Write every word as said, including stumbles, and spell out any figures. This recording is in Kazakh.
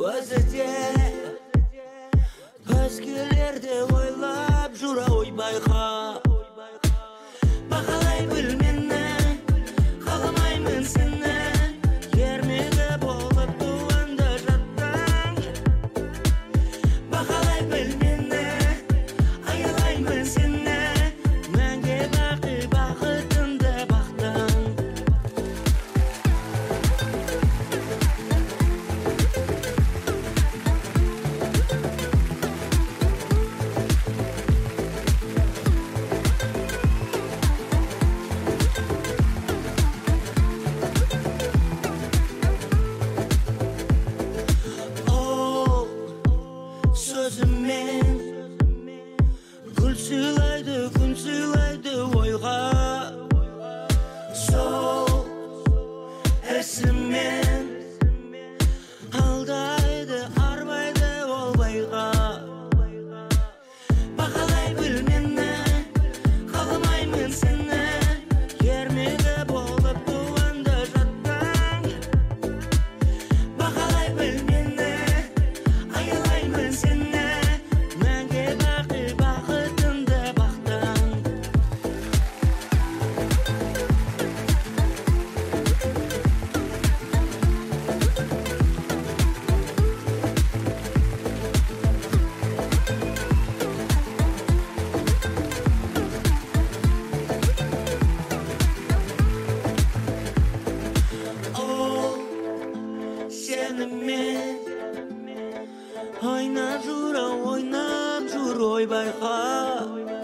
өзіде өзгелерді ойлап жүр ой байқа бағалай біл мені қаламаймын сені ермегі болып туғанда жаттан бағалай біл мені аялаймын сені мәңгі бақи бақытымды бақтың сөзімен гүл сыйлайды күн сыйлайды ойға сол ісімен алдайды арбайды ол байға бағалай біл мені қаламаймын сені ермегі болып туғанда жаттан бағалай біл мені аялаймын сені мәңгі бақи бақытымды бақтың ол сенімен ойнап жүр ойнап жүр ой байқа